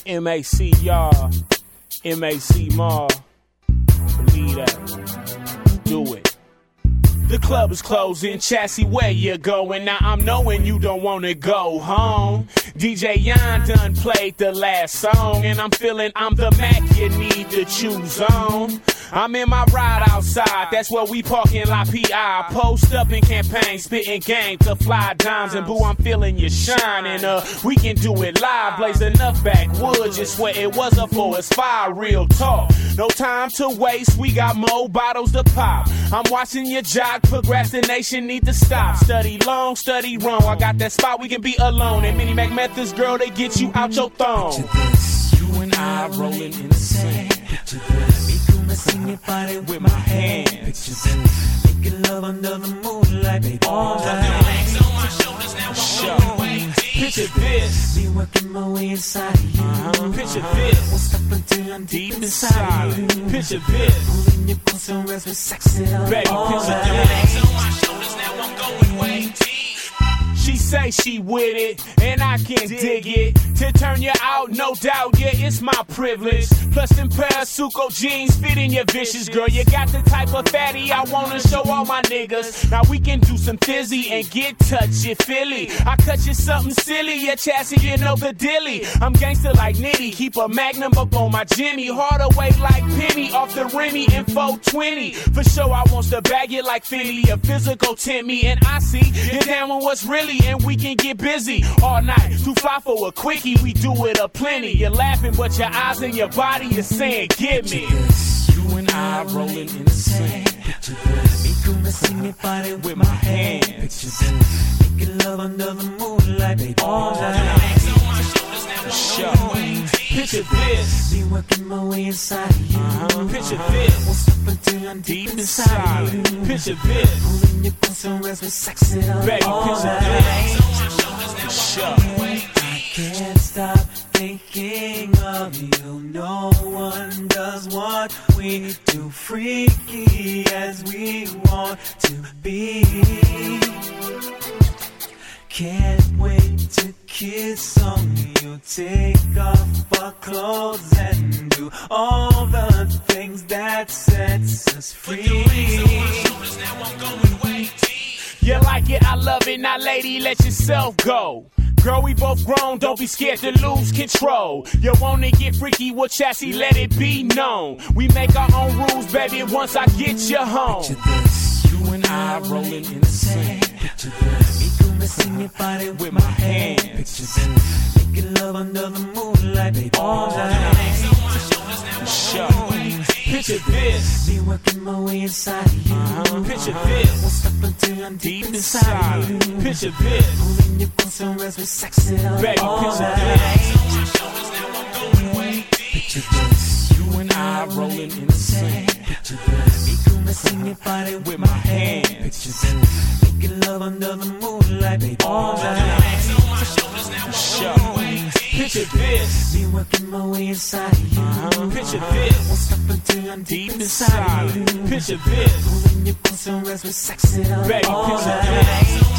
M-A-C, y'all. M-A-C, Ma. Believe that. Do it. The club is closing, Chassis, where you going? Now I'm knowing you don't wanna go home. DJ Yon done played the last song, and I'm feeling I'm the Mac you need to choose on. I'm in my ride outside, that's where we park in La P.I. Post up in campaign, spitting game to fly dimes, and boo, I'm feeling you shining. We can do it live, blaze enough backwoods, just where it was a forest fire, real talk. No time to waste, we got more bottles to pop. I'm watching your jog, procrastination need to stop. Study long, study wrong, I got that spot we can be alone. And many Mac methods, girl, they get you out your thong. Picture this, you and I rolling in the sand. Picture this, me caressing your body with my hand. Picture this, making love under the moonlight, baby. All night. Legs on my shoulders, now I'm going way. Picture this, me working my way inside of you. Picture this, won't stop until I'm deep inside of you. Picture this, pulling your close and rest with sex it all. Baby, all picture night. this. Legs on my shoulders, now I'm going way deep. She say she with it, and I can dig it. To turn you out, no doubt, yeah, it's my privilege. Plus them Parasuco jeans fit in your vicious, girl. You got the type of fatty I wanna show all my niggas. Now we can do some fizzy and get touchy Philly. I cut you something silly, yeah, Chassis, you know the dilly. I'm gangster like Nitty, keep a magnum up on my Jenny. Hard away like Penny, off the Remy in 420. For sure I wants to bag it like Philly, a physical tempt me. And I see you down with what's really, and we can get busy all night. Too fly for a quickie, we do it aplenty. You're laughing, but your eyes and your body is saying, "Get me." Picture this, you and I rolling in the sand. Picture this, me caressing your body with my hand. Picture this, making love under the moonlight, baby. All night. Legs on my shoulders, now I'm going way deep. Picture this, me working my way inside of you. Picture this, won't stop until I'm deep inside of you. Picture this, pulling your close and rest with sex it all. baby, all picture night. this. I can't stop thinking of you. No one does what we do, freaky as we want to be. Can't wait to kiss on you, take off our clothes and do all the things that sets us free. You like it, I love it, now lady, let yourself go. Girl, we both grown, don't be scared to lose control. You wanna get freaky with Chassis, let it be known. We make our own rules, baby, once I get you home. Picture this, you and I rolling in the sand. Picture this, me caressing your body with my hand. Picture this, making love under the moonlight, baby. All night. Legs on my shoulders, now I'm going way deep. Picture this, me working my way inside of you. Picture this, won't stop until I'm deep inside of you. Picture this, pulling your close and rest with sex it all. baby, all picture night. this. Picture this, you and I rolling in the sand. Picture this, me caressing your body with my hand. Picture this, making love under the moonlight, baby. All night. Picture this, me working my way inside of you. Picture this, won't stop until I'm deep inside of you. Picture this, pulling your close and rest with sex it all. baby, all picture night. this.